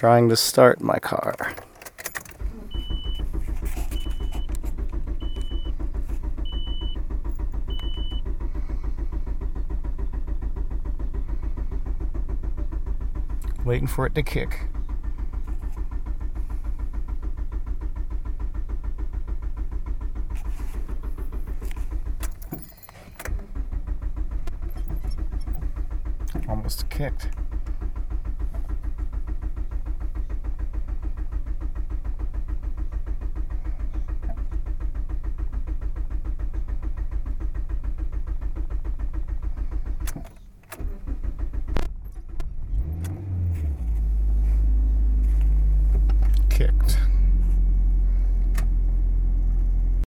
trying to start my car. Waiting for it to kick. Almost kicked.